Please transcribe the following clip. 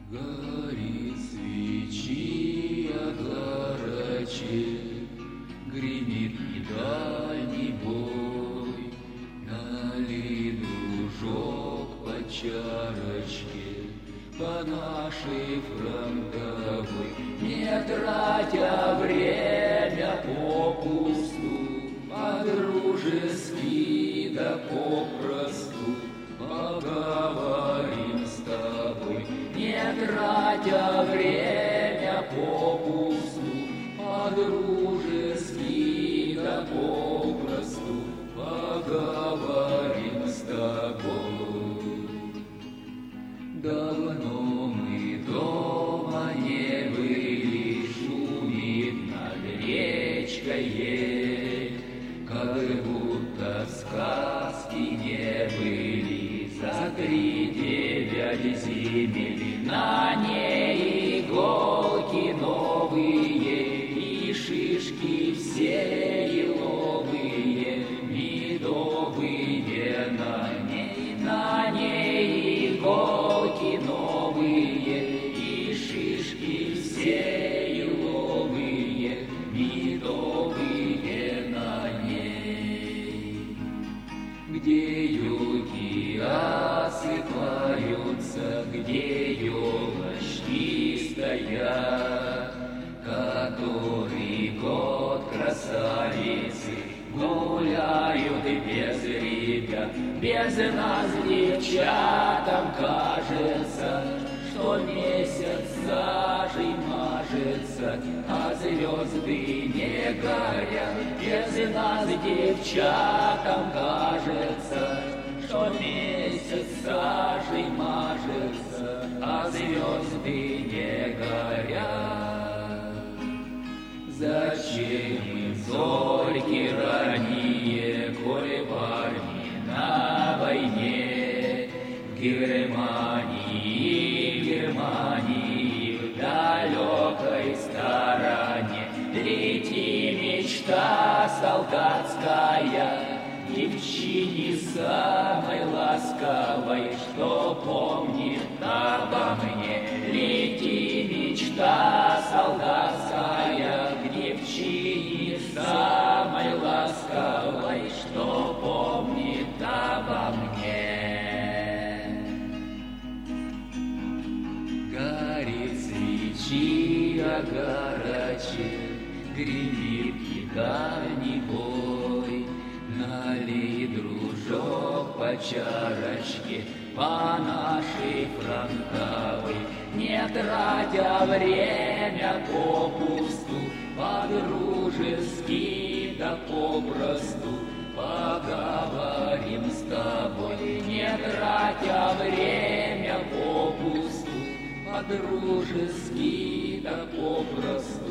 Горит свечи огарочек, гремит недальний бой. Налей, дружок, по чарочке, по нашей фронтовой, не тратя время попусту, по-дружески да попросту поговорим с тобой. Не тратя время попусту, по-дружески да попросту поговорим с тобой. Давно мы дома не были, шумит над речкой, как будто сказки не были. За 3-9 земель на ней иголки новые, и шишки все еловые, медовые на ней иголки новые, и шишки все еловые, медовые на ней. Где юги осыпаются, где елочки стоят, который год красавицы гуляют без ребят. Без нас, девчатам, кажется, что месяц сажей мажется, а звезды не горят. Без нас, девчатам, кажется, что месяц сажей мажется, а звезды не горят. Зачем им зорьки ранние, коль парни на войне? В Германии, в далекой стороне лети мечта солдатская, девчине самой ласковой, что помнит обо мне. Лети мечта солдатская к девчине самой ласковой, что помнит обо мне. Горит свечи огарочек, гремит недальний бой. Налей, дружок, по чарочке, по нашей фронтовой, не тратя время попусту, по-дружески да попросту поговорим с тобой. Не тратя время попусту, по-дружески да попросту